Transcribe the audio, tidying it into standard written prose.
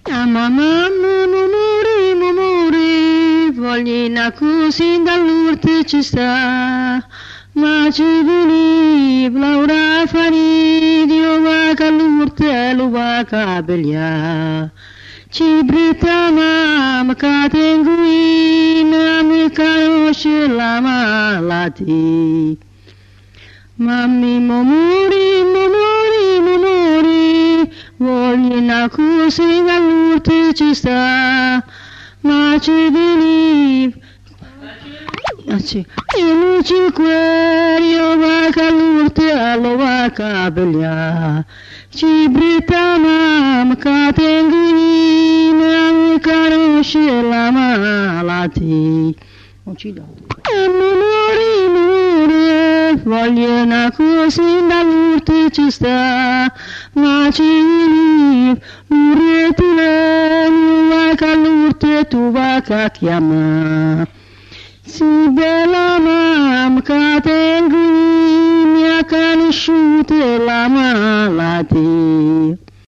Mamma, mumuri, voglina così dall'urte ci sta, ma ci voli, Laura fari, Dio va che l'urte lo va che beglia. Ci brita mamma che tenguina, mi conosce la malati. Mammi, mumuri, voglina così dall'urte ci sta, ma ci voli, e ci querio va che l'urte lo va che beglia. Ci brita mamma che tenguina, mi conosce la malati. Non ci do. Mumuri, vogliono così dall'urte ci sta, ma ci vieni, l'urte tu va che l'urte tu va che chiama. Si bella mamma che tengo mi ha conosciuto la malati.